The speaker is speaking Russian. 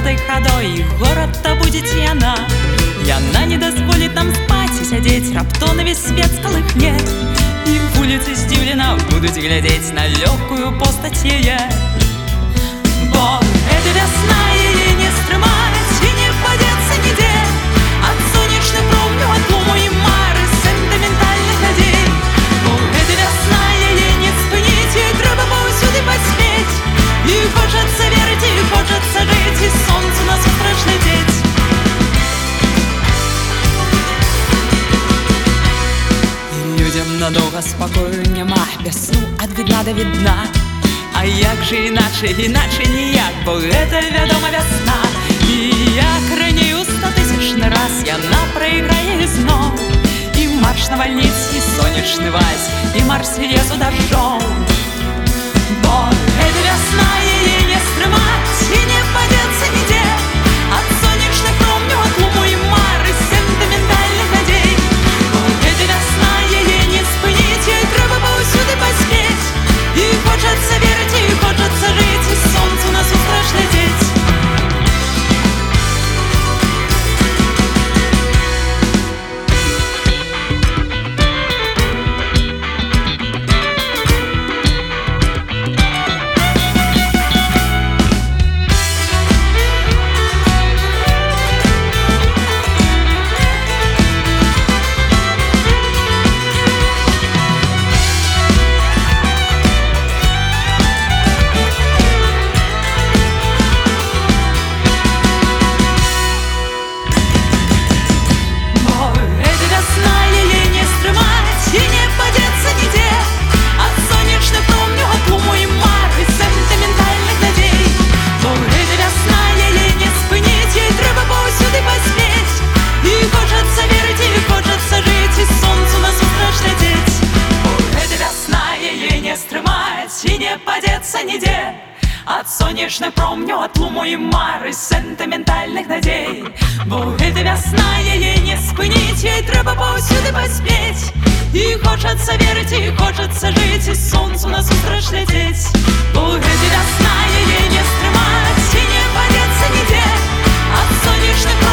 гордай хадой, город-то будет яна. Яна не дозволит нам спать и сидеть, раптом на весь свет сколыхне. И в улице здивленно будут глядеть на легкую постать ее. Бо это весна, ей не стремать и не подеться нигде. От солнечных промню, от луму и мары, сентиментальных надей. Бо это весна, ей не спынить, ей треба повсюди поспеть. И хочется верить, и хочется жить, и солнцу насустрач лететь. И людям надовго спокою нема, без сну от видна до видна. А як же іначе, іначе ніяк, бо это вядома весна. І як раней у 100-тысячный раз яна проиграе зноў. И марш на вольниц, и сонечный вальс, и Марсельезу дождем. Бо это весна, ей не стрымать и не подеться нигде. От солнечных промню, от луму и мары, сентиментальных надей. Бо это весна, ей не спынить, ей треба повсюди поспеть. И хочется верить, и хочется жить, и солнцу насустрач лететь. От сонячной промню, от луму и мары, сентиментальных надей. Бо это весна, ей не спынить, ей треба повсюди поспеть. И хочется верить, и хочется жить, и солнцу насустрач лететь. Бо это весна, ей не стремать и не подеться нигде. От солнечных